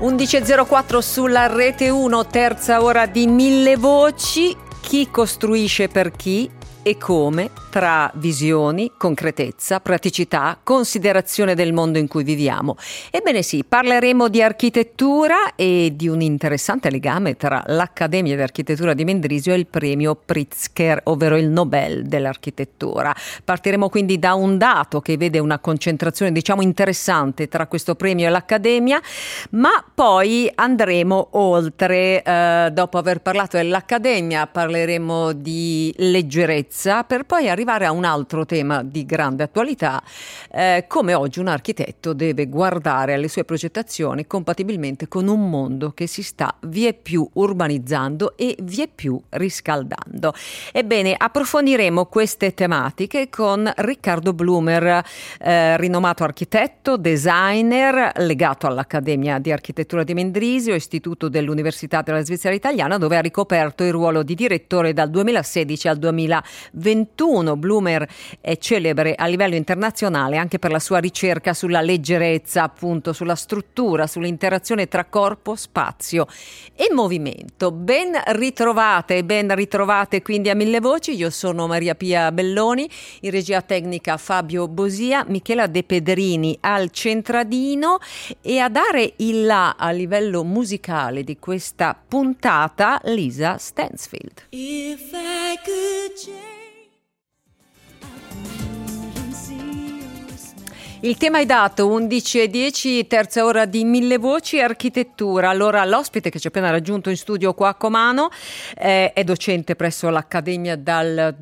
11.04 sulla Rete 1, terza ora di Mille Voci. Chi costruisce per chi e come, tra visioni, concretezza, praticità, considerazione del mondo in cui viviamo. Ebbene sì, parleremo di architettura e di un interessante legame tra l'Accademia di Architettura di Mendrisio e il premio Pritzker, ovvero il Nobel dell'architettura. Partiremo quindi da un dato che vede una concentrazione, interessante tra questo premio e l'Accademia, ma poi andremo oltre. Dopo aver parlato dell'Accademia parleremo di leggerezza, per poi arrivare a un altro tema di grande attualità, come oggi un architetto deve guardare alle sue progettazioni compatibilmente con un mondo che si sta vieppiù urbanizzando e vieppiù riscaldando. Ebbene, approfondiremo queste tematiche con Riccardo Blumer, rinomato architetto, designer, legato all'Accademia di Architettura di Mendrisio, istituto dell'Università della Svizzera Italiana, dove ha ricoperto il ruolo di direttore dal 2016 al 2021. Blumer è celebre a livello internazionale anche per la sua ricerca sulla leggerezza, appunto, sulla struttura, sull'interazione tra corpo, spazio e movimento. Ben ritrovate quindi a Mille Voci. Io sono Maria Pia Belloni, in regia tecnica Fabio Bosia, Michela De Pedrini al centradino, e a dare il là a livello musicale di questa puntata Lisa Stansfield. If I could change. Il tema è dato 11.10, terza ora di Mille Voci, architettura. Allora, l'ospite che ci ha appena raggiunto in studio qua a Comano è docente presso l'Accademia dal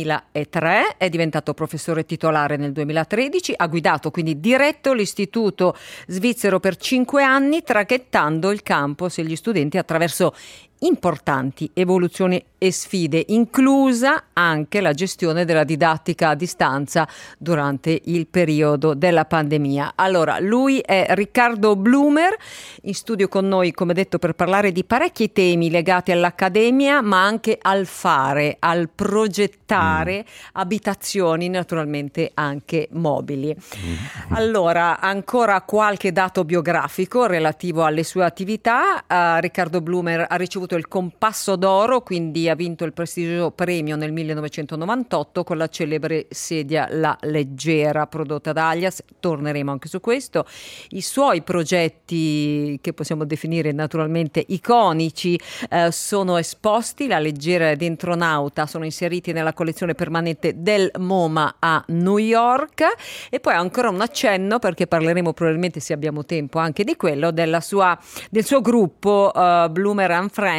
2003, è diventato professore titolare nel 2013, ha guidato, quindi diretto, l'istituto svizzero per 5 anni, traghettando il campus e gli studenti attraverso importanti evoluzioni e sfide, inclusa anche la gestione della didattica a distanza durante il periodo della pandemia. Allora, lui è Riccardo Blumer, in studio con noi, come detto, per parlare di parecchi temi legati all'Accademia, ma anche al fare, al progettare abitazioni, naturalmente anche mobili. Allora, ancora qualche dato biografico relativo alle sue attività. Riccardo Blumer ha ricevuto il Compasso d'Oro, quindi ha vinto il prestigioso premio nel 1998 con la celebre sedia La Leggera prodotta da Alias. Torneremo anche su questo. I suoi progetti, che possiamo definire naturalmente iconici, sono esposti. La Leggera ed Entronauta sono inseriti nella collezione permanente del MoMA a New York. E poi ancora un accenno, perché parleremo probabilmente, se abbiamo tempo, anche di quello, del suo gruppo Blumer and Friends,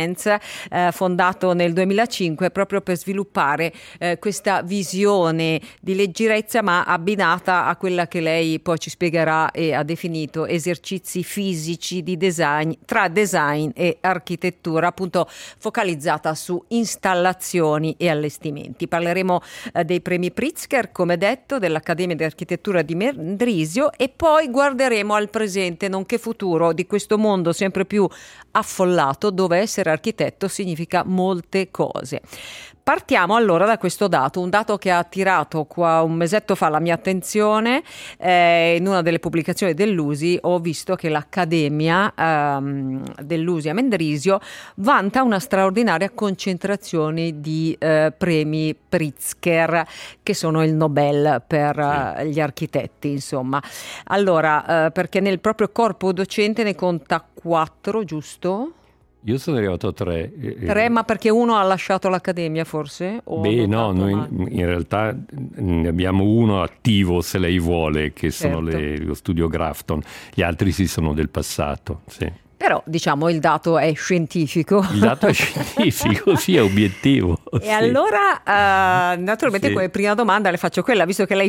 fondato nel 2005 proprio per sviluppare questa visione di leggerezza, ma abbinata a quella che lei poi ci spiegherà e ha definito esercizi fisici di design, tra design e architettura, appunto focalizzata su installazioni e allestimenti. Parleremo dei premi Pritzker, come detto, dell'Accademia di Architettura di Mendrisio, e poi guarderemo al presente nonché futuro di questo mondo sempre più affollato, dove essere architetto significa molte cose. Partiamo allora da questo dato, un dato che ha attirato qua un mesetto fa la mia attenzione. In una delle pubblicazioni dell'USI ho visto che l'Accademia dell'USI a Mendrisio vanta una straordinaria concentrazione di premi Pritzker, che sono il Nobel per gli architetti, insomma. Allora, perché nel proprio corpo docente ne conta 4, giusto? Io sono arrivato a 3. 3, ma perché uno ha lasciato l'Accademia, forse? No, noi in realtà ne abbiamo uno attivo, se lei vuole, che sono lo studio Grafton. Gli altri sono del passato, sì. Però, diciamo, il dato è scientifico. Il dato è scientifico, sì, è obiettivo. E sì. Allora, naturalmente, sì, come prima domanda le faccio quella, visto che lei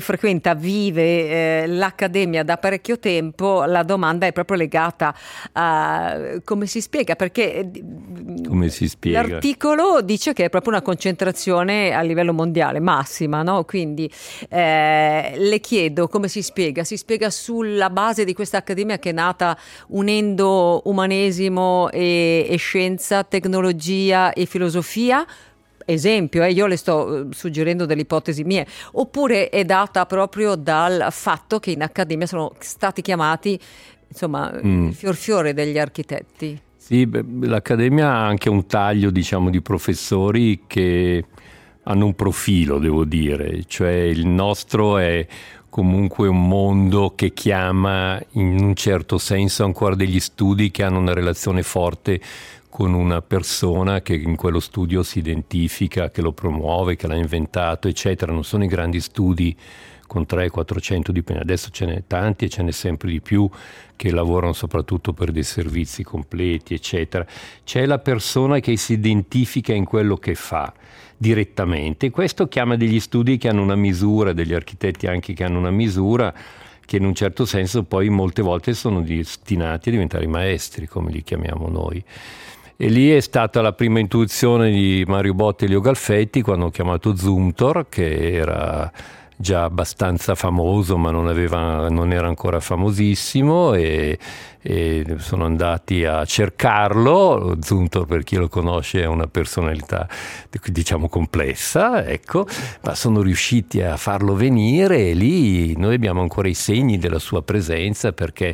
vive l'Accademia da parecchio tempo, la domanda è proprio legata a come si spiega, perché come si spiega? L'articolo dice che è proprio una concentrazione a livello mondiale, massima, no? Quindi le chiedo come si spiega? Si spiega sulla base di questa Accademia che è nata unendo umanesimo e scienza, tecnologia e filosofia? Esempio, io le sto suggerendo delle ipotesi mie, oppure è data proprio dal fatto che in Accademia sono stati chiamati insomma, il fior degli architetti. Sì, l'Accademia ha anche un taglio, diciamo, di professori che hanno un profilo, devo dire, cioè il nostro è comunque un mondo che chiama in un certo senso ancora degli studi che hanno una relazione forte con una persona che in quello studio si identifica, che lo promuove, che l'ha inventato, eccetera. Non sono i grandi studi con 300-400 dipendenti, adesso ce n'è tanti e ce n'è sempre di più che lavorano soprattutto per dei servizi completi, eccetera. C'è la persona che si identifica in quello che fa direttamente. Questo chiama degli studi che hanno una misura, degli architetti anche che hanno una misura, che in un certo senso poi molte volte sono destinati a diventare maestri, come li chiamiamo noi. E lì è stata la prima intuizione di Mario Botta e Leo Galfetti quando ho chiamato Zumthor, che era già abbastanza famoso ma non era ancora famosissimo, e sono andati a cercarlo. Zumthor, per chi lo conosce, è una personalità diciamo complessa, ecco, ma sono riusciti a farlo venire e lì noi abbiamo ancora i segni della sua presenza, perché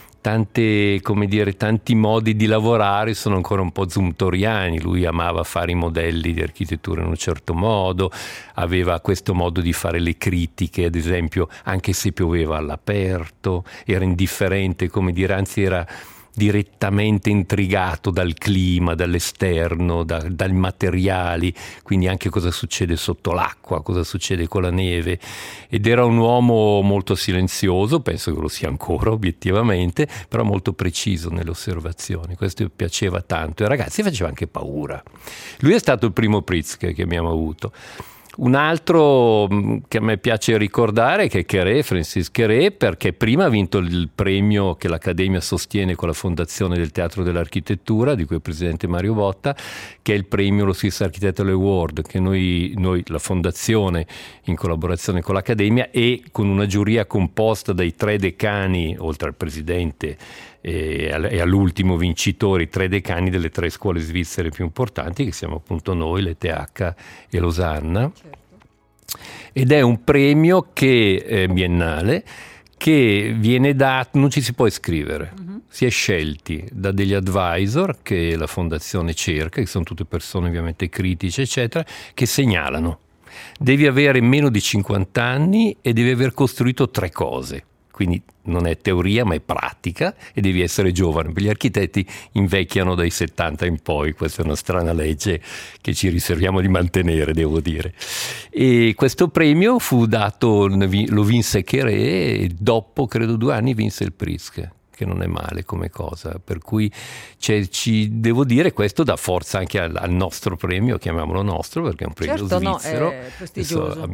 tanti modi di lavorare sono ancora un po' zumthoriani. Lui amava fare i modelli di architettura in un certo modo, aveva questo modo di fare le critiche, ad esempio, anche se pioveva all'aperto, era indifferente, come dire, anzi era direttamente intrigato dal clima, dall'esterno, dai materiali, quindi anche cosa succede sotto l'acqua, cosa succede con la neve, ed era un uomo molto silenzioso, penso che lo sia ancora obiettivamente, però molto preciso nelle osservazioni. Questo piaceva tanto e ai ragazzi faceva anche paura. Lui è stato il primo Pritzker che abbiamo avuto. Un altro che a me piace ricordare è che Francis Queré, perché prima ha vinto il premio che l'Accademia sostiene con la Fondazione del Teatro dell'Architettura, di cui è presidente Mario Botta, che è il premio, lo Swiss Architectural Award, che noi la Fondazione, in collaborazione con l'Accademia e con una giuria composta dai 3 decani, oltre al presidente e all'ultimo vincitore, i 3 decani delle 3 scuole svizzere più importanti, che siamo appunto noi, l'ETH e Losanna. Certo. Ed è un premio che è biennale, che viene dato, non ci si può iscrivere, si è scelti da degli advisor che la fondazione cerca, che sono tutte persone ovviamente critiche, eccetera, che segnalano. Devi avere meno di 50 anni e devi aver costruito 3 cose. Quindi non è teoria ma è pratica, e devi essere giovane. Gli architetti invecchiano dai 70 in poi, questa è una strana legge che ci riserviamo di mantenere, devo dire. E questo premio fu dato, lo vinse Queré, e dopo credo 2 anni vinse il Pritzker, che non è male come cosa, per cui devo dire, questo dà forza anche al nostro premio, chiamiamolo nostro perché è un premio svizzero. No, è prestigioso.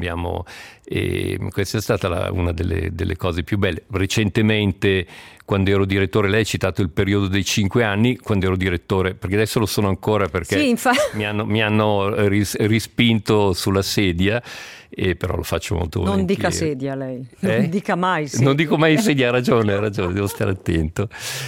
Questa è stata una delle cose più belle. Recentemente, quando ero direttore, lei ha citato il periodo dei 5 anni, quando ero direttore, perché adesso lo sono ancora, perché sì, mi hanno rispinto sulla sedia, e però lo faccio molto volentieri. Non dica sedia lei, non dica mai sedia. Non dico mai sedia, ha ragione, devo stare attento.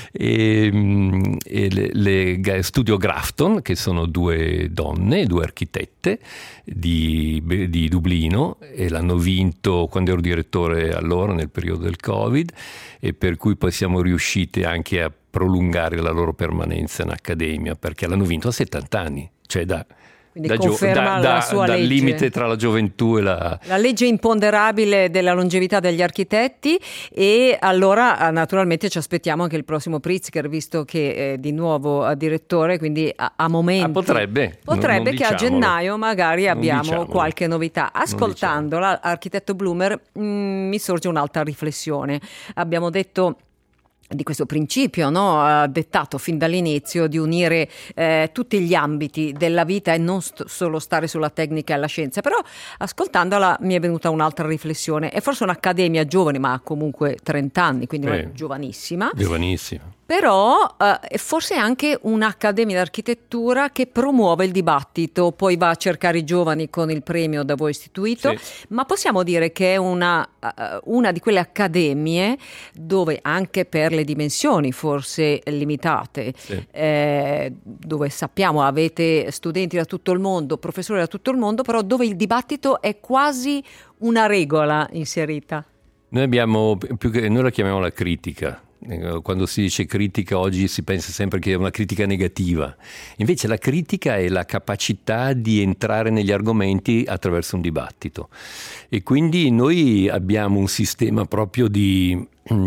Studio Grafton, che sono 2 donne, 2 architette di Dublino, e l'hanno vinto quando ero direttore allora, nel periodo del Covid, e per cui poi siamo riusciti anche a prolungare la loro permanenza in accademia, perché l'hanno vinto a 70 anni, cioè quindi conferma la sua dal legge. limite tra la gioventù e la legge imponderabile della longevità degli architetti. E allora naturalmente ci aspettiamo anche il prossimo Pritzker, visto che è di nuovo a direttore, quindi a momenti potrebbe non che a gennaio magari abbiamo qualche novità. Ascoltando l'architetto Blumer mi sorge un'altra riflessione. Abbiamo detto di questo principio, no? Dettato fin dall'inizio, di unire tutti gli ambiti della vita e non solo stare sulla tecnica e la scienza. Però ascoltandola mi è venuta un'altra riflessione. È forse un'accademia giovane, ma ha comunque 30 anni, quindi non è giovanissima. Però è forse anche un'accademia d'architettura che promuove il dibattito, poi va a cercare i giovani con il premio da voi istituito, ma possiamo dire che è una di quelle accademie dove, anche per le dimensioni forse limitate, dove sappiamo avete studenti da tutto il mondo, professori da tutto il mondo, però dove il dibattito è quasi una regola inserita. Noi la chiamiamo la critica. Quando si dice critica oggi si pensa sempre che è una critica negativa, invece la critica è la capacità di entrare negli argomenti attraverso un dibattito, e quindi noi abbiamo un sistema proprio di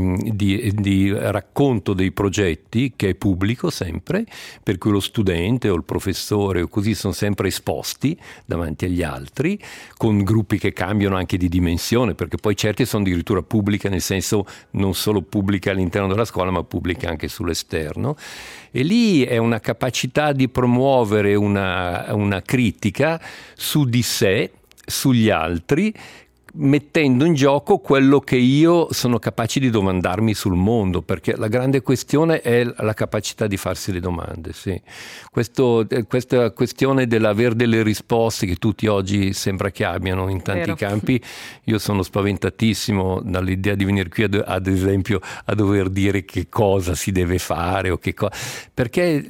racconto dei progetti che è pubblico sempre, per cui lo studente o il professore o così sono sempre esposti davanti agli altri, con gruppi che cambiano anche di dimensione, perché poi certi sono addirittura pubbliche, nel senso non solo pubbliche all'interno della scuola ma pubbliche anche sull'esterno, e lì è una capacità di promuovere una critica su di sé, sugli altri, mettendo in gioco quello che io sono capace di domandarmi sul mondo, perché la grande questione è la capacità di farsi le domande. Sì. Questa questione dell'aver delle risposte che tutti oggi sembra che abbiano in tanti campi, io sono spaventatissimo dall'idea di venire qui ad esempio a dover dire che cosa si deve fare o perché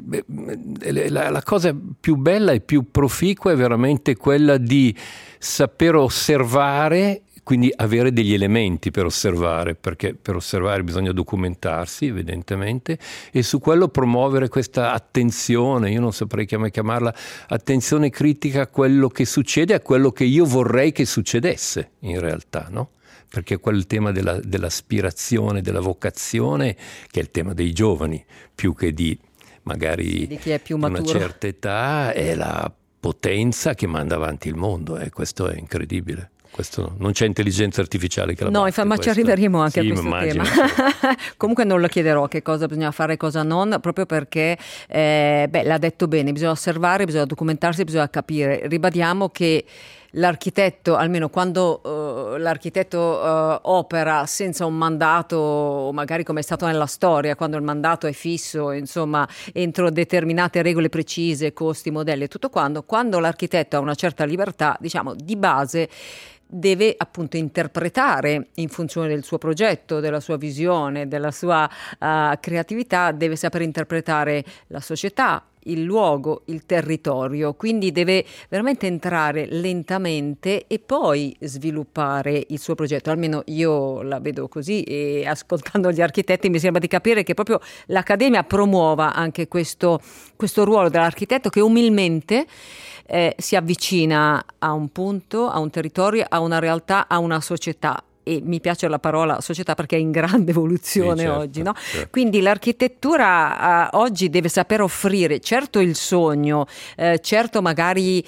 la cosa più bella e più proficua è veramente quella di saper osservare, quindi avere degli elementi per osservare, perché per osservare bisogna documentarsi evidentemente, e su quello promuovere questa attenzione, io non saprei come chiamarla, attenzione critica a quello che succede, a quello che io vorrei che succedesse in realtà, no? Perché quel tema dell'aspirazione, della vocazione, che è il tema dei giovani, più che di magari di chi è più maturo, una certa età, è la potenza che manda avanti il mondo, questo è incredibile. Questo, non c'è intelligenza artificiale che la batte, ma ci arriveremo anche a questo immagino. tema. Comunque non lo chiederò che cosa bisogna fare e cosa non, proprio perché l'ha detto bene, bisogna osservare, bisogna documentarsi, bisogna capire. Ribadiamo che l'architetto, almeno quando l'architetto opera senza un mandato, magari come è stato nella storia, quando il mandato è fisso, insomma, entro determinate regole precise, costi, modelli e tutto quando l'architetto ha una certa libertà, diciamo, di base deve appunto interpretare in funzione del suo progetto, della sua visione, della sua creatività, deve saper interpretare la società, il luogo, il territorio, quindi deve veramente entrare lentamente e poi sviluppare il suo progetto. Almeno io la vedo così, e ascoltando gli architetti mi sembra di capire che proprio l'Accademia promuova anche questo ruolo dell'architetto, che umilmente si avvicina a un punto, a un territorio, a una realtà, a una società. E mi piace la parola società perché è in grande evoluzione, certo, oggi, no? Certo. Quindi l'architettura oggi deve saper offrire certo il sogno, certo magari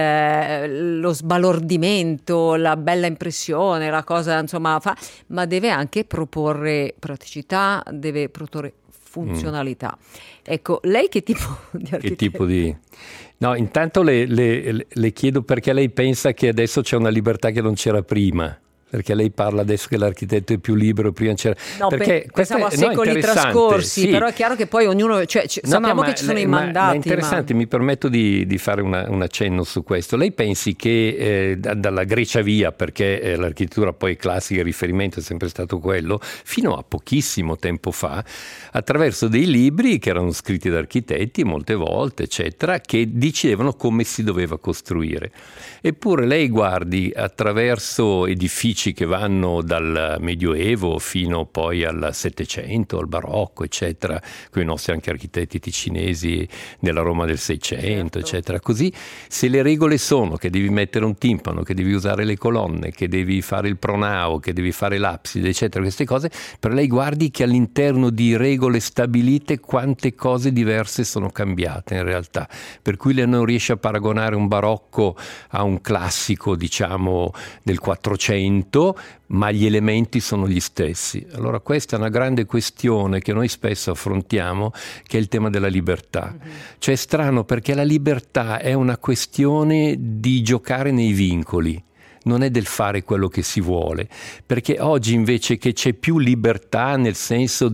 lo sbalordimento, la bella impressione, la cosa insomma ma deve anche proporre praticità, deve proporre funzionalità. Ecco, lei che tipo di architetto? Che tipo di... No, intanto le chiedo perché lei pensa che adesso c'è una libertà che non c'era prima. Perché lei parla adesso che l'architetto è più libero, prima c'era... No, perché pensavo a secoli trascorsi, sì. Però è chiaro che poi ognuno... sappiamo che ci sono i mandati. Ma è interessante, mi permetto di fare un accenno su questo. Lei pensi che dalla Grecia via, perché l'architettura poi classica, il riferimento è sempre stato quello, fino a pochissimo tempo fa, attraverso dei libri che erano scritti da architetti molte volte, eccetera, che dicevano come si doveva costruire. Eppure lei guardi attraverso edifici che vanno dal Medioevo fino poi al Settecento, al Barocco, eccetera, con i nostri anche architetti ticinesi della Roma del Seicento, certo, eccetera. Così, se le regole sono che devi mettere un timpano, che devi usare le colonne, che devi fare il pronao, che devi fare l'abside, eccetera, queste cose, per lei guardi che all'interno di regole stabilite quante cose diverse sono cambiate in realtà, per cui lei non riesce a paragonare un barocco a un classico, diciamo, del 400, ma gli elementi sono gli stessi. Allora questa è una grande questione che noi spesso affrontiamo, che è il tema della libertà. Cioè è strano perché la libertà è una questione di giocare nei vincoli, non è del fare quello che si vuole, perché oggi invece che c'è più libertà nel senso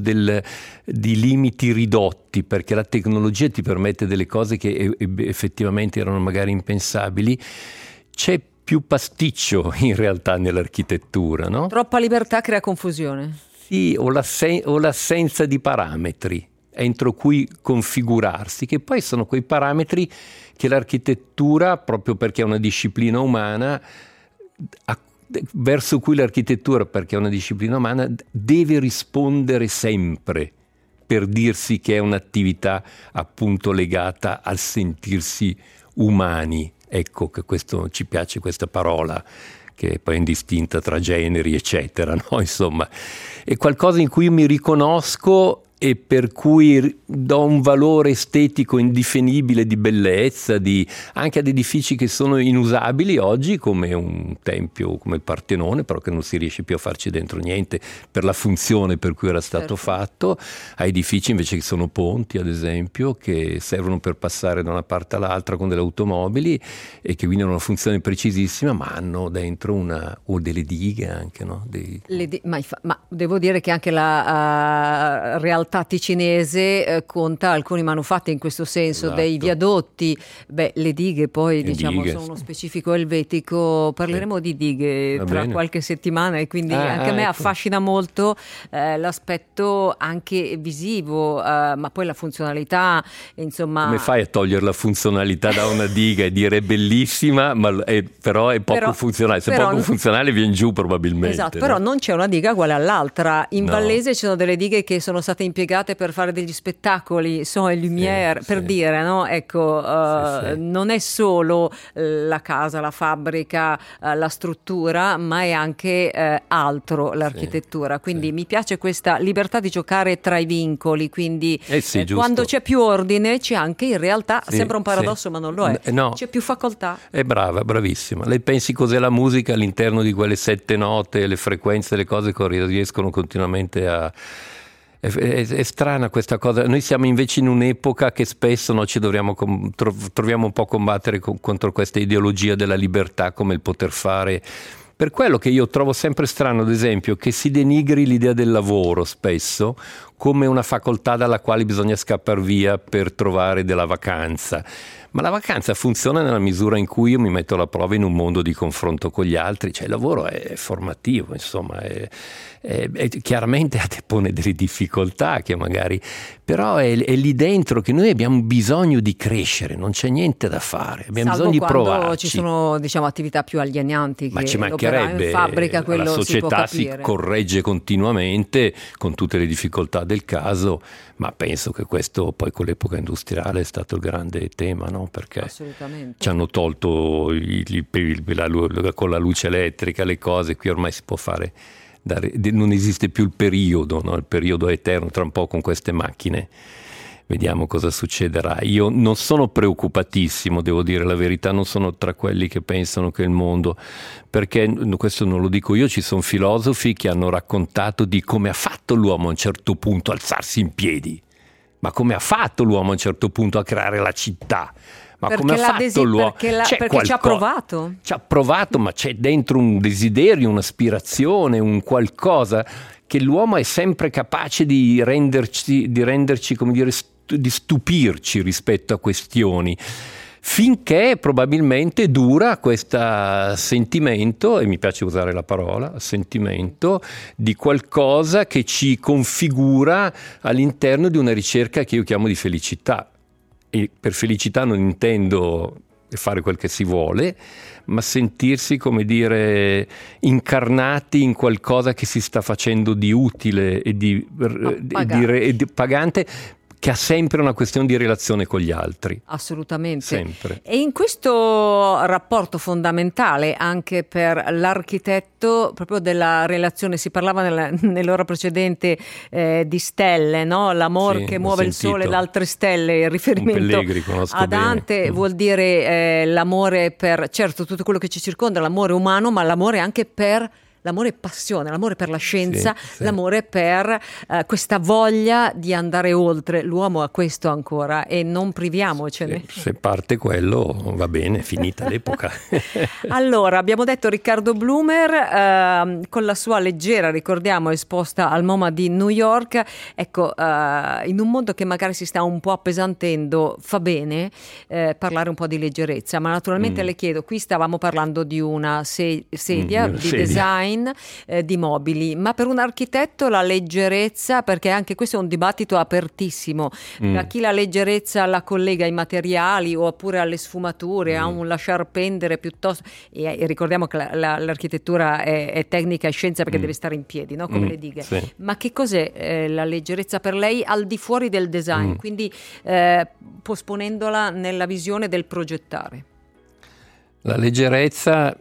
di limiti ridotti, perché la tecnologia ti permette delle cose che effettivamente erano magari impensabili, c'è più pasticcio in realtà nell'architettura, no? Troppa libertà crea confusione. Sì, o l'assenza di parametri entro cui configurarsi, che poi sono quei parametri che l'architettura, proprio perché è una disciplina umana, verso cui l'architettura, perché è una disciplina umana, deve rispondere sempre, per dirsi che è un'attività appunto legata al sentirsi umani. Ecco che questo ci piace, questa parola che poi è indistinta tra generi eccetera, no? Insomma è qualcosa in cui io mi riconosco e per cui do un valore estetico indefinibile di bellezza, anche ad edifici che sono inusabili oggi, come un tempio come il Partenone, però che non si riesce più a farci dentro niente per la funzione per cui era stato fatto, a edifici invece che sono ponti, ad esempio, che servono per passare da una parte all'altra con delle automobili e che quindi hanno una funzione precisissima, ma hanno dentro o delle dighe anche, no? Ma devo dire che anche la realtà ticinese conta alcuni manufatti in questo senso, esatto. Dei viadotti, le dighe poi diciamo dighe, sono uno specifico elvetico, parleremo di dighe tra qualche settimana e quindi anche a me affascina molto l'aspetto anche visivo, ma poi la funzionalità, insomma. Come fai a togliere la funzionalità da una diga e dire è bellissima, però è poco funzionale, se è poco funzionale viene giù probabilmente. Esatto, però non c'è una diga uguale all'altra. In Vallese ci sono delle dighe che sono state impiegate per fare degli spettacoli, son e lumière, per dire, no? Ecco, non è solo la casa, la fabbrica, la struttura, ma è anche altro, l'architettura. Quindi mi piace questa libertà di giocare tra i vincoli, quindi quando c'è più ordine c'è anche in realtà, sembra un paradosso ma non lo è, c'è più facoltà. È brava, bravissima. Lei pensi cos'è la musica all'interno di quelle 7 note, le frequenze, le cose che riescono continuamente a... È strana questa cosa. Noi siamo invece in un'epoca che spesso ci troviamo un po' a combattere contro questa ideologia della libertà, come il poter fare. Per quello che io trovo sempre strano, ad esempio, che si denigri l'idea del lavoro spesso come una facoltà dalla quale bisogna scappar via per trovare della vacanza. Ma la vacanza funziona nella misura in cui io mi metto alla prova in un mondo di confronto con gli altri, cioè il lavoro è formativo, insomma, chiaramente pone delle difficoltà che magari, però è lì dentro che noi abbiamo bisogno di crescere, non c'è niente da fare, abbiamo bisogno di provarci. Quando ci sono, diciamo, attività più alienanti, ma che ci mancherebbe, in fabbrica, quello la società si corregge continuamente con tutte le difficoltà del caso, ma penso che questo poi con l'epoca industriale è stato il grande tema, no? Perché ci hanno tolto con la luce elettrica le cose, qui ormai si può fare, non esiste più il periodo, no? Il periodo è eterno, tra un po' con queste macchine vediamo cosa succederà. Io non sono preoccupatissimo, devo dire la verità, non sono tra quelli che pensano che il mondo, perché questo non lo dico io, ci sono filosofi che hanno raccontato di come ha fatto l'uomo a un certo punto a alzarsi in piedi, ma come ha fatto l'uomo a un certo punto a creare la città. Ma perché come ha fatto l'uomo? Perché ci ha provato. Ci ha provato, ma c'è dentro un desiderio, un'aspirazione, un qualcosa che l'uomo è sempre capace di renderci, come dire, di stupirci rispetto a questioni, finché probabilmente dura questo sentimento, e mi piace usare la parola, sentimento, di qualcosa che ci configura all'interno di una ricerca che io chiamo di felicità. E per felicità non intendo fare quel che si vuole, ma sentirsi, come dire, incarnati in qualcosa che si sta facendo di utile e di pagante, che ha sempre una questione di relazione con gli altri. Assolutamente. Sempre. E in questo rapporto fondamentale anche per l'architetto, proprio della relazione, si parlava nell'ora precedente di stelle, no? L'amor che muove il sole, le altre stelle, il riferimento a Dante vuol dire l'amore per, certo, tutto quello che ci circonda, l'amore umano, ma l'amore anche per... L'amore è passione, l'amore per la scienza, l'amore per questa voglia di andare oltre. L'uomo ha questo ancora e non priviamocene. Se parte quello va bene, finita l'epoca. Allora, abbiamo detto Riccardo Blumer con la sua leggera, ricordiamo, esposta al MoMA di New York. Ecco, in un mondo che magari si sta un po' appesantendo, fa bene parlare un po' di leggerezza, ma naturalmente le chiedo, qui stavamo parlando di una sedia di design design di mobili, ma per un architetto la leggerezza, perché anche questo è un dibattito apertissimo, da chi la leggerezza la collega ai materiali oppure alle sfumature, a un lasciar pendere piuttosto, e ricordiamo che l'architettura è tecnica e scienza perché deve stare in piedi, no? Come le dighe. Sì. Ma che cos'è la leggerezza per lei al di fuori del design, quindi posponendola nella visione del progettare? La leggerezza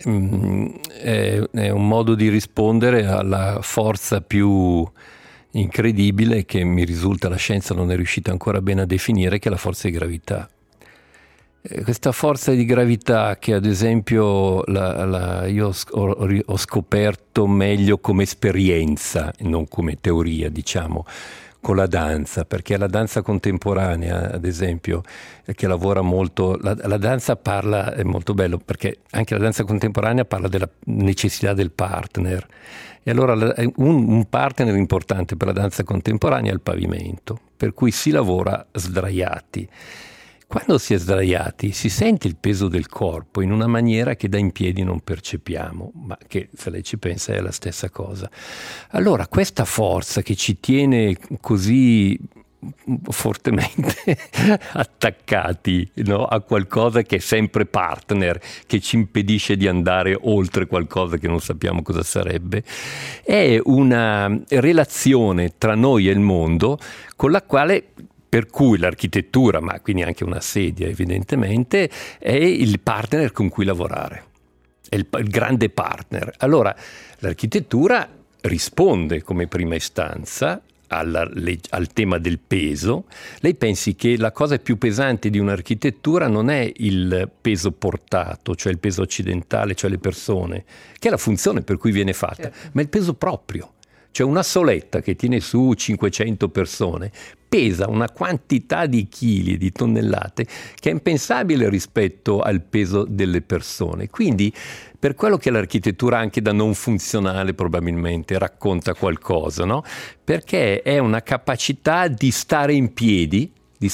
è un modo di rispondere alla forza più incredibile che mi risulta la scienza non è riuscita ancora bene a definire, che è la forza di gravità. Questa forza di gravità che ad esempio io ho scoperto meglio come esperienza, non come teoria, diciamo, con la danza, perché la danza contemporanea, ad esempio, che lavora molto, la danza parla, è molto bello, perché anche la danza contemporanea parla della necessità del partner. E allora un partner importante per la danza contemporanea è il pavimento, per cui si lavora sdraiati. Quando si è sdraiati si sente il peso del corpo in una maniera che da in piedi non percepiamo, ma che se lei ci pensa è la stessa cosa. Allora questa forza che ci tiene così fortemente attaccati, no, a qualcosa che è sempre partner, che ci impedisce di andare oltre qualcosa che non sappiamo cosa sarebbe, è una relazione tra noi e il mondo con la quale, per cui l'architettura, ma quindi anche una sedia evidentemente, è il partner con cui lavorare, è il grande partner. Allora l'architettura risponde come prima istanza al tema del peso. Lei pensi che la cosa più pesante di un'architettura non è il peso portato, cioè il peso occidentale, cioè le persone, che è la funzione per cui viene fatta, certo, ma il peso proprio. Cioè una soletta che tiene su 500 persone pesa una quantità di chili, di tonnellate, che è impensabile rispetto al peso delle persone. Quindi, per quello che l'architettura anche da non funzionale probabilmente racconta qualcosa, no? Perché è una capacità di stare in piedi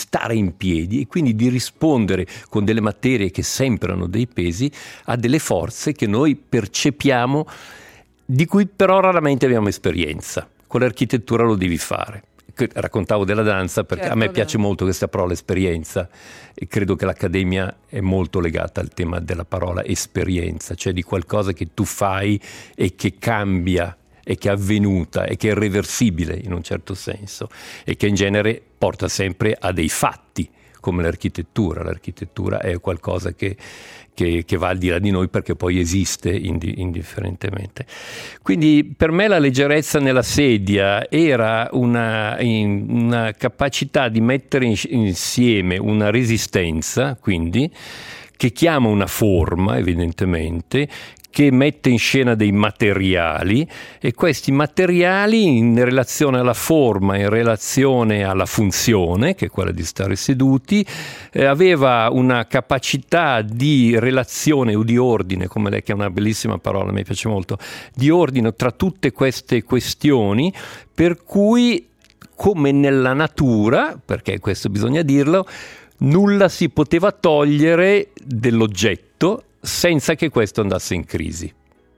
e quindi di rispondere con delle materie che sembrano dei pesi a delle forze che noi percepiamo, di cui però raramente abbiamo esperienza. Con l'architettura lo devi fare. Raccontavo della danza perché certo, a me piace molto questa parola esperienza, e credo che l'Accademia è molto legata al tema della parola esperienza, cioè di qualcosa che tu fai e che cambia e che è avvenuta e che è irreversibile in un certo senso e che in genere porta sempre a dei fatti, come l'architettura. L'architettura è qualcosa che va al di là di noi perché poi esiste indifferentemente. Quindi per me la leggerezza nella sedia era una capacità di mettere insieme una resistenza, quindi, che chiama una forma evidentemente, che mette in scena dei materiali, e questi materiali in relazione alla forma, in relazione alla funzione, che è quella di stare seduti, aveva una capacità di relazione o di ordine, come lei, che è una bellissima parola, mi piace molto, di ordine tra tutte queste questioni, per cui, come nella natura, perché questo bisogna dirlo, nulla si poteva togliere dell'oggetto senza che questo andasse in crisi.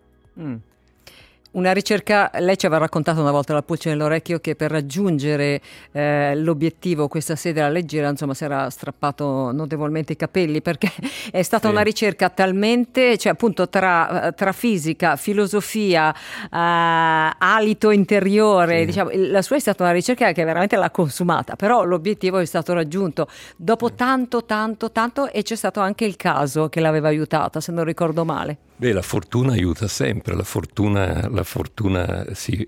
Una ricerca, lei ci aveva raccontato una volta la pulce nell'orecchio che per raggiungere l'obiettivo, questa sedia leggera, insomma, si era strappato notevolmente i capelli, perché è stata una ricerca talmente, cioè appunto tra fisica, filosofia, alito interiore, diciamo, la sua è stata una ricerca che veramente l'ha consumata, però l'obiettivo è stato raggiunto dopo tanto, e c'è stato anche il caso che l'aveva aiutata, se non ricordo male. Beh, la fortuna aiuta sempre, la fortuna si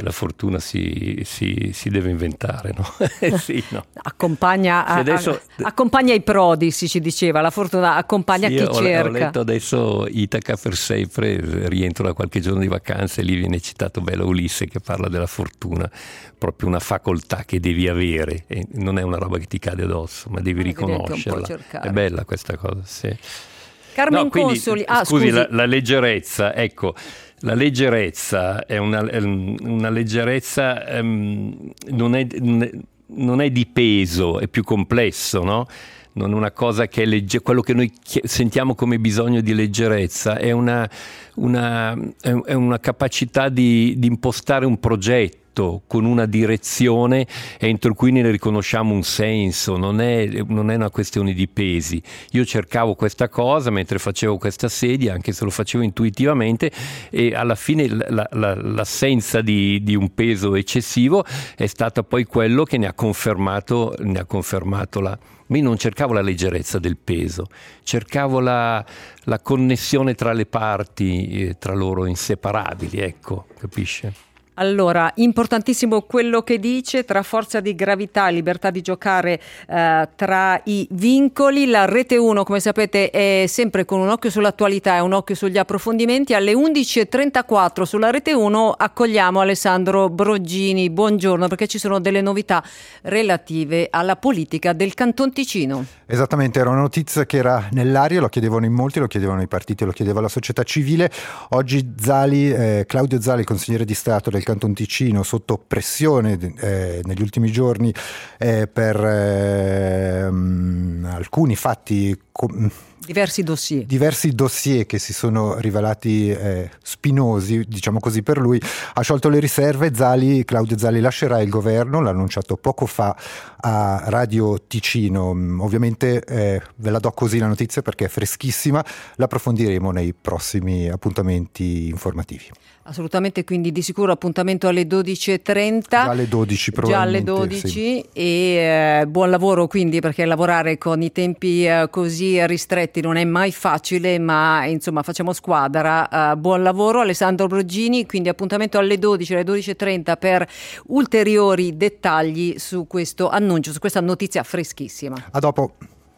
deve inventare, no? Sì, no. Accompagna i prodi, si ci diceva, la fortuna accompagna chi cerca. Ho letto adesso Itaca per sempre, rientro da qualche giorno di vacanze e lì viene citato bello Ulisse che parla della fortuna, proprio una facoltà che devi avere, e non è una roba che ti cade addosso, ma devi riconoscerla. È bella questa cosa, sì. Carmen Consoli, scusi. La leggerezza, ecco, la leggerezza è una leggerezza, non è di peso, è più complesso, no? non è una cosa che è quello che noi sentiamo come bisogno di leggerezza, è una capacità di impostare un progetto con una direzione entro cui ne riconosciamo un senso, non è una questione di pesi. Io cercavo questa cosa mentre facevo questa sedia, anche se lo facevo intuitivamente, e alla fine l'assenza di un peso eccessivo è stata poi quello che ne ha confermato la... Io non cercavo la leggerezza del peso, cercavo la connessione tra le parti, tra loro inseparabili, ecco, capisce? Allora, importantissimo quello che dice, tra forza di gravità e libertà di giocare tra i vincoli. La Rete 1, come sapete, è sempre con un occhio sull'attualità e un occhio sugli approfondimenti. Alle 11.34 sulla Rete 1 accogliamo Alessandro Broggini. Buongiorno, perché ci sono delle novità relative alla politica del Canton Ticino. Esattamente, era una notizia che era nell'aria, lo chiedevano in molti, lo chiedevano i partiti, lo chiedeva la società civile. Oggi Claudio Zali, consigliere di Stato del Canton Ticino, sotto pressione negli ultimi giorni per alcuni fatti, diversi dossier che si sono rivelati spinosi, diciamo così, per lui, ha sciolto le riserve. Claudio Zali lascerà il governo, l'ha annunciato poco fa a Radio Ticino. Ovviamente ve la do così la notizia perché è freschissima, l'approfondiremo nei prossimi appuntamenti informativi. Assolutamente, quindi di sicuro appuntamento alle 12.30. Già alle 12 probabilmente. Già alle 12 sì. E buon lavoro quindi, perché lavorare con i tempi così ristretti non è mai facile, ma insomma facciamo squadra. Buon lavoro Alessandro Broggini, quindi appuntamento alle 12, alle 12.30 per ulteriori dettagli su questo annuncio, su questa notizia freschissima. A dopo.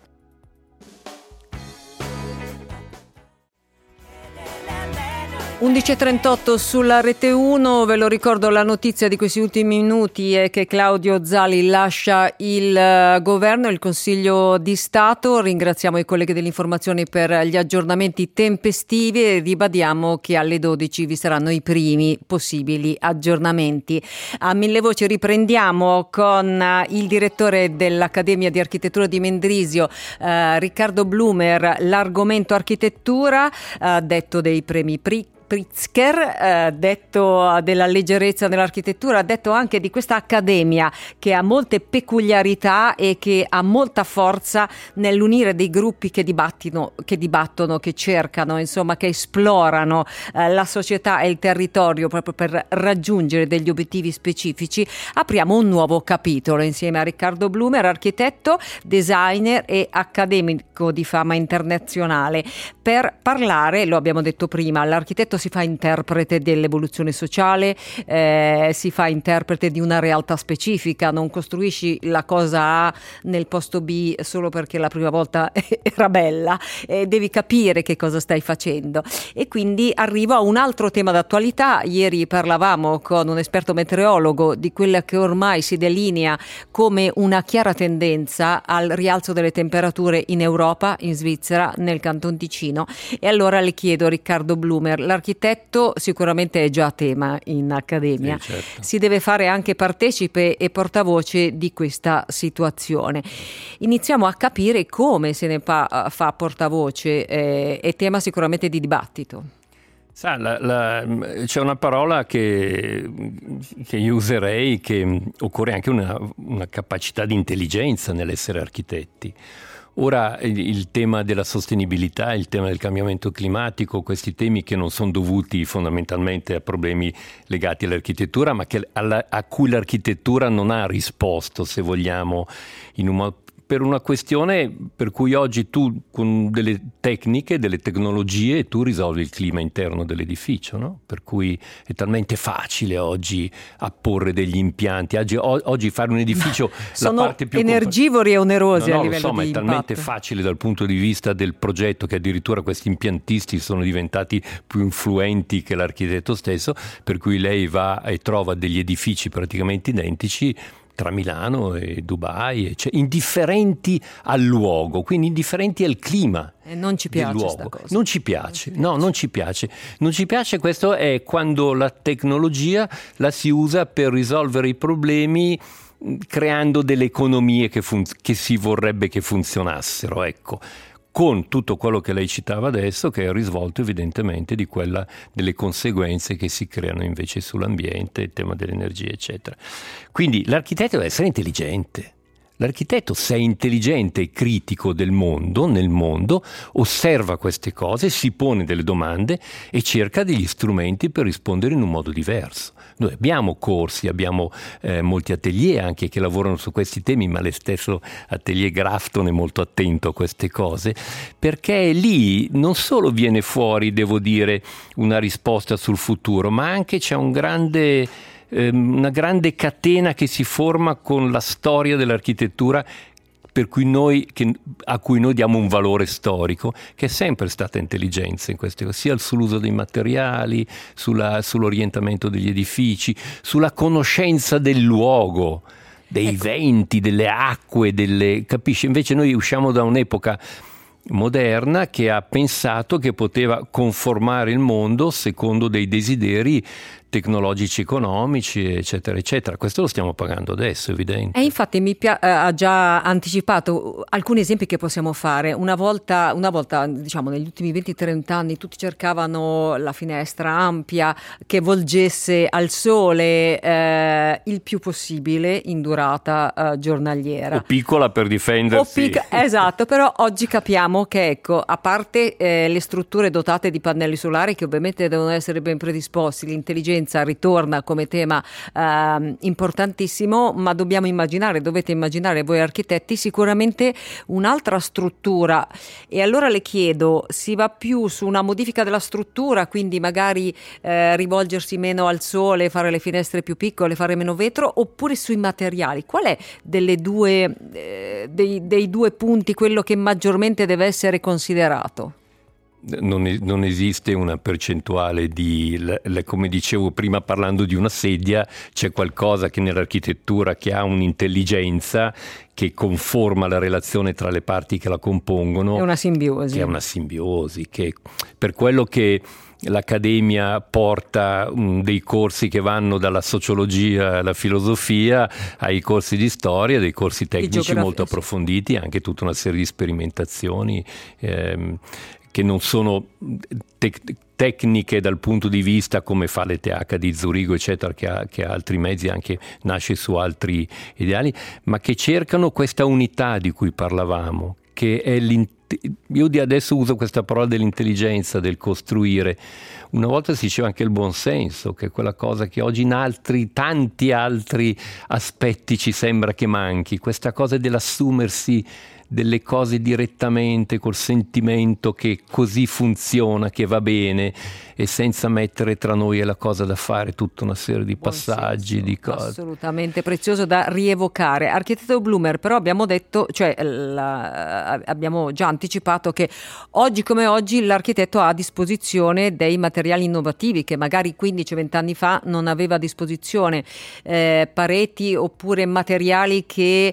– 11.38 sulla Rete 1, ve lo ricordo, la notizia di questi ultimi minuti è che Claudio Zali lascia il governo e il Consiglio di Stato. Ringraziamo i colleghi dell'informazione per gli aggiornamenti tempestivi e ribadiamo che alle 12 vi saranno i primi possibili aggiornamenti. A Mille Voci riprendiamo con il direttore dell'Accademia di Architettura di Mendrisio, Riccardo Blumer, l'argomento architettura, detto dei premi Pritzker, detto della leggerezza nell'architettura, detto anche di questa accademia che ha molte peculiarità e che ha molta forza nell'unire dei gruppi che dibattono, che cercano, insomma, che esplorano la società e il territorio proprio per raggiungere degli obiettivi specifici. Apriamo un nuovo capitolo insieme a Riccardo Blumer, architetto, designer e accademico di fama internazionale, per parlare, lo abbiamo detto prima, l'architetto si fa interprete dell'evoluzione sociale, si fa interprete di una realtà specifica, non costruisci la cosa A nel posto B solo perché la prima volta era bella, devi capire che cosa stai facendo. E quindi arrivo a un altro tema d'attualità. Ieri parlavamo con un esperto meteorologo di quella che ormai si delinea come una chiara tendenza al rialzo delle temperature in Europa, in Svizzera, nel Canton Ticino. E allora le chiedo, Riccardo Blumer, l'architetto sicuramente è già tema in accademia, sì, certo. Si deve fare anche partecipe e portavoce di questa situazione. Iniziamo a capire come se ne fa portavoce, è tema sicuramente di dibattito. C'è una parola che io userei, che occorre anche una capacità di intelligenza nell'essere architetti. Ora il tema della sostenibilità, il tema del cambiamento climatico, questi temi che non sono dovuti fondamentalmente a problemi legati all'architettura, ma a cui l'architettura non ha risposto, se vogliamo, per una questione per cui oggi tu con delle tecniche, delle tecnologie, tu risolvi il clima interno dell'edificio, no? Per cui è talmente facile oggi apporre degli impianti. Oggi fare un edificio sono la parte più energivori e onerosi a livello di è impatto. talmente facile dal punto di vista del progetto che addirittura questi impiantisti sono diventati più influenti che l'architetto stesso, per cui lei va e trova degli edifici praticamente identici tra Milano e Dubai, cioè indifferenti al luogo, quindi indifferenti al clima. E non ci piace questa cosa. Non ci piace, no, non ci piace. Non ci piace, questo è quando la tecnologia la si usa per risolvere i problemi creando delle economie che si vorrebbe che funzionassero, ecco, con tutto quello che lei citava adesso, che è il risvolto evidentemente delle conseguenze che si creano invece sull'ambiente, il tema dell'energia, eccetera. Quindi l'architetto deve essere intelligente. L'architetto, se è intelligente e critico nel mondo, osserva queste cose, si pone delle domande e cerca degli strumenti per rispondere in un modo diverso. Noi abbiamo corsi, abbiamo molti atelier anche che lavorano su questi temi, ma lo stesso atelier Grafton è molto attento a queste cose, perché lì non solo viene fuori, devo dire, una risposta sul futuro, ma anche c'è una grande catena che si forma con la storia dell'architettura, a cui noi diamo un valore storico, che è sempre stata intelligenza in queste cose, sia sull'uso dei materiali, sull'orientamento degli edifici, sulla conoscenza del luogo, dei venti, delle acque, capisci? Invece noi usciamo da un'epoca moderna che ha pensato che poteva conformare il mondo secondo dei desideri tecnologici, economici, eccetera, eccetera. Questo lo stiamo pagando adesso, è evidente. E infatti ha già anticipato alcuni esempi che possiamo fare. Una volta, diciamo, negli ultimi 20-30 anni tutti cercavano la finestra ampia che volgesse al sole il più possibile in durata giornaliera. O piccola per difendersi. Esatto, però oggi capiamo che, ecco, a parte le strutture dotate di pannelli solari che ovviamente devono essere ben predisposti, l'intelligenza ritorna come tema importantissimo, ma dovete immaginare voi architetti sicuramente un'altra struttura. E allora le chiedo, si va più su una modifica della struttura, quindi magari rivolgersi meno al sole, fare le finestre più piccole, fare meno vetro, oppure sui materiali? Qual è dei due punti quello che maggiormente deve essere considerato? Non esiste una percentuale come dicevo prima parlando di una sedia, c'è qualcosa che nell'architettura che ha un'intelligenza che conforma la relazione tra le parti che la compongono. È una simbiosi. Che è una simbiosi, che per quello che l'Accademia porta dei corsi che vanno dalla sociologia alla filosofia ai corsi di storia, dei corsi tecnici molto approfonditi, anche tutta una serie di sperimentazioni che non sono tecniche dal punto di vista come fa l'ETH di Zurigo, eccetera, che ha altri mezzi, anche nasce su altri ideali, ma che cercano questa unità di cui parlavamo, che è io adesso uso questa parola dell'intelligenza, del costruire. Una volta si diceva anche il buonsenso, che è quella cosa che oggi in tanti altri aspetti ci sembra che manchi, questa cosa dell'assumersi delle cose direttamente col sentimento che così funziona, che va bene, e senza mettere tra noi e la cosa da fare tutta una serie di passaggi, di cose. Assolutamente prezioso da rievocare. Architetto Blumer, però abbiamo detto, abbiamo già anticipato che oggi come oggi l'architetto ha a disposizione dei materiali innovativi che magari 15-20 anni fa non aveva a disposizione, pareti oppure materiali che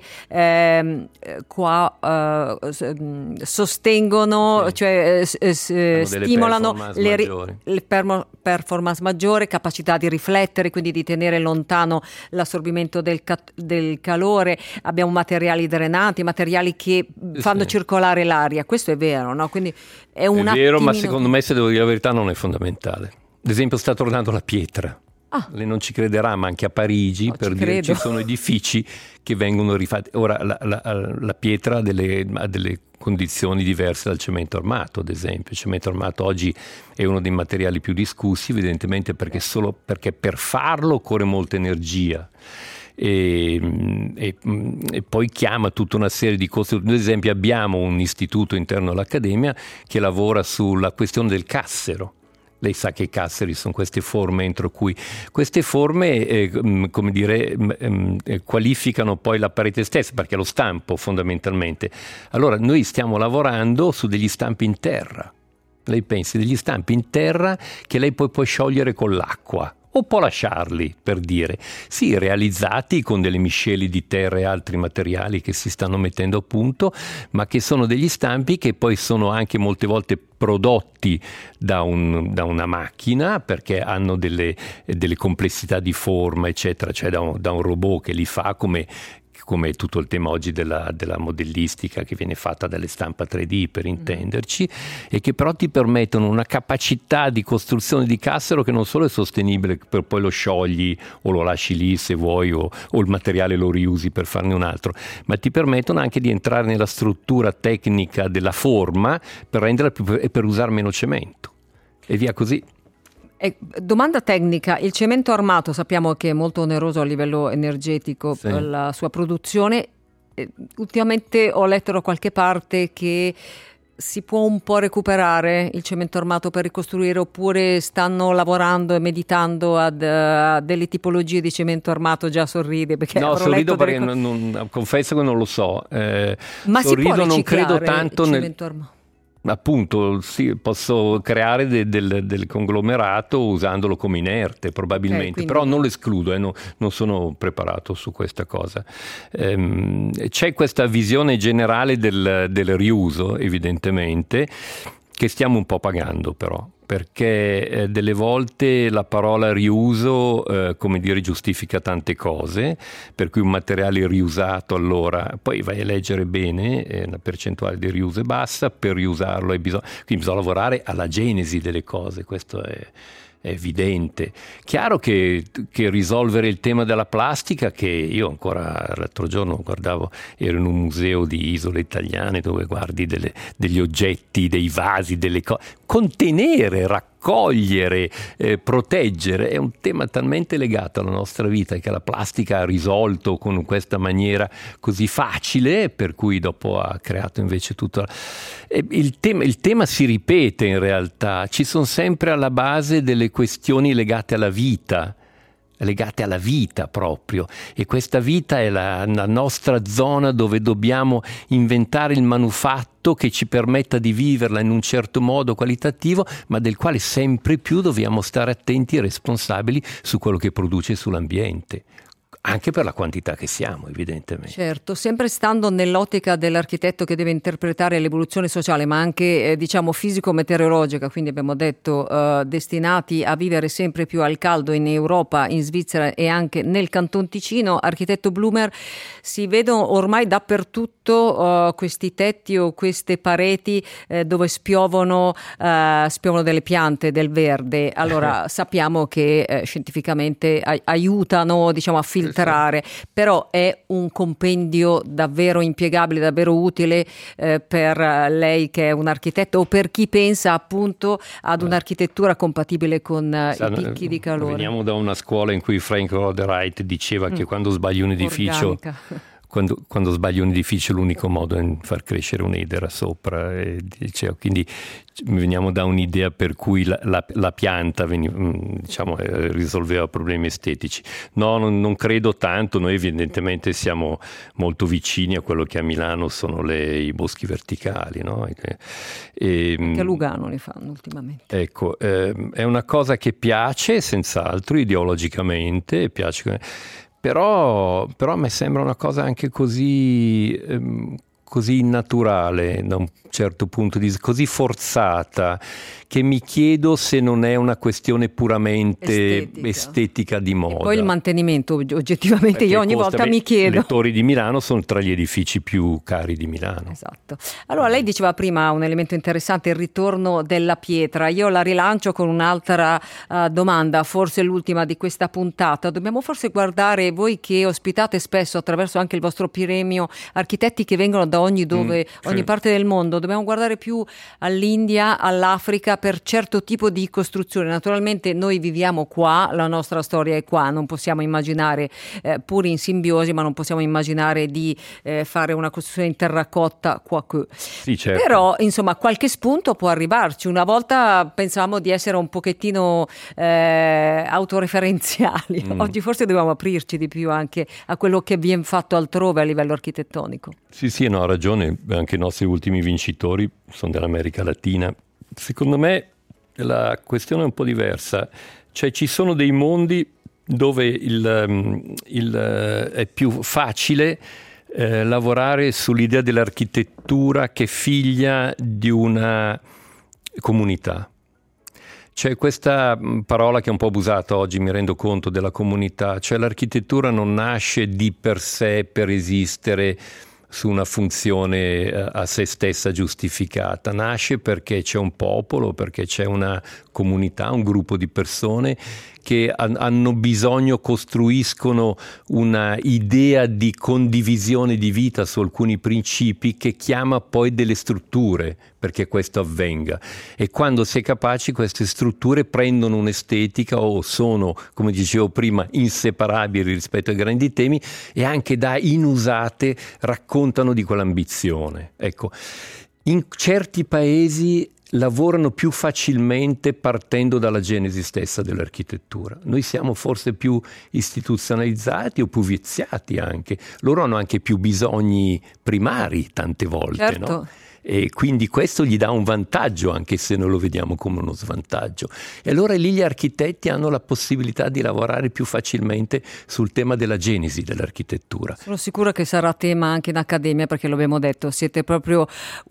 sostengono, cioè stimolano le performance maggiore, capacità di riflettere, quindi di tenere lontano l'assorbimento del calore. Abbiamo materiali drenanti, materiali che fanno circolare l'aria. Questo è vero, no? Quindi è vero, ma secondo me, se devo dire la verità, non è fondamentale. Ad esempio sta tornando la pietra. Lei non ci crederà, ma anche a Parigi, per dire, ci sono edifici che vengono rifatti. Ora la pietra ha delle condizioni diverse dal cemento armato, ad esempio. Il cemento armato oggi è uno dei materiali più discussi, evidentemente perché per farlo occorre molta energia. E poi chiama tutta una serie di costruzioni. Ad esempio abbiamo un istituto interno all'Accademia che lavora sulla questione del cassero. Lei sa che i casseri sono queste forme entro cui queste forme qualificano poi la parete stessa, perché è lo stampo fondamentalmente. Allora noi stiamo lavorando su degli stampi in terra. Lei pensi, degli stampi in terra che lei poi può sciogliere con l'acqua, o può lasciarli, per dire. Sì, realizzati con delle miscele di terra e altri materiali che si stanno mettendo a punto, ma che sono degli stampi che poi sono anche molte volte prodotti da una macchina, perché hanno delle complessità di forma, eccetera, cioè da un robot che li fa, come tutto il tema oggi della modellistica che viene fatta dalle stampa 3D, per intenderci, e che però ti permettono una capacità di costruzione di cassero che non solo è sostenibile, per poi lo sciogli o lo lasci lì se vuoi, o il materiale lo riusi per farne un altro, ma ti permettono anche di entrare nella struttura tecnica della forma per renderla per usare meno cemento e via così. Domanda tecnica: il cemento armato sappiamo che è molto oneroso a livello energetico, sì, per la sua produzione. Ultimamente ho letto da qualche parte che si può un po' recuperare il cemento armato per ricostruire, oppure stanno lavorando e meditando a delle tipologie di cemento armato? Già sorride perché no, sorrido perché confesso che non lo so, ma sorrido, si può non credo tanto il cemento armato? Appunto, sì, posso creare del conglomerato usandolo come inerte, probabilmente, quindi... però non lo escludo, non sono preparato su questa cosa. C'è questa visione generale del riuso, evidentemente, che stiamo un po' pagando però, perché delle volte la parola riuso, come dire, giustifica tante cose, per cui un materiale riusato, allora poi vai a leggere bene, la percentuale di riuso è bassa, per riusarlo quindi bisogna lavorare alla genesi delle cose, questo è evidente. Chiaro che risolvere il tema della plastica, che io ancora l'altro giorno ero in un museo di isole italiane dove guardi degli oggetti, dei vasi, delle cose, contenere, raccogliere, proteggere, è un tema talmente legato alla nostra vita che la plastica ha risolto con questa maniera così facile, per cui dopo ha creato invece tutto. Il tema si ripete in realtà, ci sono sempre alla base delle questioni legate alla vita proprio, e questa vita è la nostra zona dove dobbiamo inventare il manufatto che ci permetta di viverla in un certo modo qualitativo, ma del quale sempre più dobbiamo stare attenti e responsabili su quello che produce sull'ambiente. Anche per la quantità che siamo, evidentemente. Certo, sempre stando nell'ottica dell'architetto che deve interpretare l'evoluzione sociale, ma anche fisico-meteorologica, quindi abbiamo detto destinati a vivere sempre più al caldo in Europa, in Svizzera e anche nel Canton Ticino. Architetto Blumer, si vedono ormai dappertutto questi tetti o queste pareti dove spiovono delle piante, del verde. Allora sappiamo che scientificamente aiutano, a filtrare, però è un compendio davvero impiegabile, davvero utile per lei che è un architetto, o per chi pensa appunto ad un'architettura compatibile con i picchi di calore. Veniamo da una scuola in cui Frank Lloyd Wright diceva che quando sbagli un edificio quando sbagli un edificio l'unico modo è far crescere un'edera sopra, quindi veniamo da un'idea per cui la pianta risolveva problemi estetici. No, non credo tanto. Noi evidentemente siamo molto vicini a quello che a Milano sono i boschi verticali, no? Anche a Lugano li fanno ultimamente. Ecco, è una cosa che piace senz'altro ideologicamente, piace. Però a me sembra una cosa anche così naturale, da un certo punto di vista, così forzata, che mi chiedo se non è una questione puramente estetica di moda. E poi il mantenimento, oggettivamente, io ogni volta mi chiedo. Le torri di Milano sono tra gli edifici più cari di Milano. Esatto. Allora, lei diceva prima un elemento interessante, il ritorno della pietra. Io la rilancio con un'altra domanda, forse l'ultima di questa puntata. Dobbiamo forse guardare, voi che ospitate spesso attraverso anche il vostro premio architetti che vengono da ogni parte del mondo, dobbiamo guardare più all'India, all'Africa per certo tipo di costruzione. Naturalmente noi viviamo qua, la nostra storia è qua, non possiamo immaginare, pur in simbiosi, ma non possiamo immaginare di fare una costruzione in terracotta qua. Sì, certo. Però insomma qualche spunto può arrivarci. Una volta pensavamo di essere un pochettino autoreferenziali, oggi forse dobbiamo aprirci di più anche a quello che viene fatto altrove a livello architettonico. Sì, no, ha ragione, anche i nostri ultimi vincitori sono dell'America Latina. Secondo me la questione è un po' diversa. Cioè ci sono dei mondi dove è più facile lavorare sull'idea dell'architettura che è figlia di una comunità. C'è questa parola che è un po' abusata oggi, mi rendo conto, della comunità. Cioè l'architettura non nasce di per sé per esistere su una funzione a se stessa giustificata, nasce perché c'è un popolo, perché c'è una comunità, un gruppo di persone che hanno bisogno, costruiscono una idea di condivisione di vita su alcuni principi che chiama poi delle strutture perché questo avvenga. E quando si è capaci, queste strutture prendono un'estetica o sono, come dicevo prima, inseparabili rispetto ai grandi temi e anche da inusate raccontano di quell'ambizione. Ecco, in certi paesi lavorano più facilmente partendo dalla genesi stessa dell'architettura. Noi siamo forse più istituzionalizzati o più viziati anche. Loro hanno anche più bisogni primari tante volte, certo. No? E quindi questo gli dà un vantaggio, anche se noi lo vediamo come uno svantaggio. E allora lì gli architetti hanno la possibilità di lavorare più facilmente sul tema della genesi dell'architettura. Sono sicura che sarà tema anche in accademia, perché lo abbiamo detto, siete proprio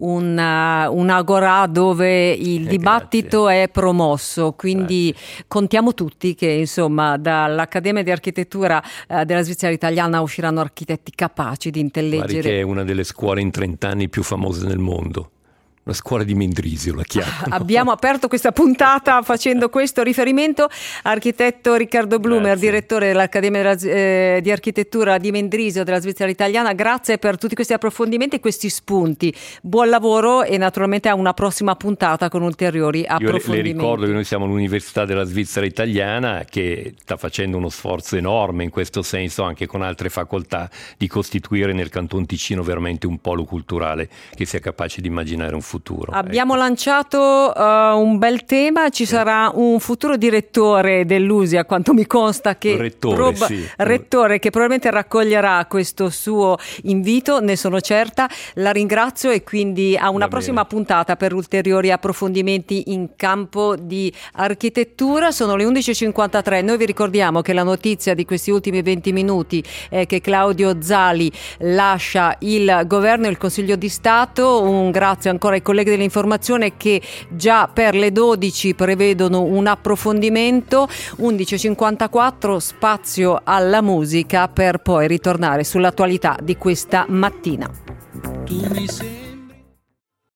un'agorà dove il dibattito è promosso, quindi contiamo tutti che insomma dall'Accademia di Architettura della Svizzera Italiana usciranno architetti capaci di intelleggere. Guardi che è una delle scuole in 30 anni più famose nel mondo. La scuola di Mendrisio la chiamano. Abbiamo aperto questa puntata facendo questo riferimento. Architetto Riccardo Blumer, direttore dell'Accademia di Architettura di Mendrisio della Svizzera Italiana, grazie per tutti questi approfondimenti e questi spunti. Buon lavoro e naturalmente a una prossima puntata con ulteriori approfondimenti. Io le ricordo che noi siamo l'Università della Svizzera Italiana che sta facendo uno sforzo enorme in questo senso anche con altre facoltà di costituire nel Canton Ticino veramente un polo culturale che sia capace di immaginare un futuro. Abbiamo lanciato un bel tema, ci sarà un futuro direttore dell'USI, a quanto mi consta, che rettore che probabilmente raccoglierà questo suo invito, ne sono certa. La ringrazio e quindi a una prossima puntata per ulteriori approfondimenti in campo di architettura. Sono le 11.53, noi vi ricordiamo che la notizia di questi ultimi 20 minuti è che Claudio Zali lascia il governo e il Consiglio di Stato. Un grazie ancora ai colleghi dell'informazione che già per le 12 prevedono un approfondimento. 11.54, spazio alla musica per poi ritornare sull'attualità di questa mattina.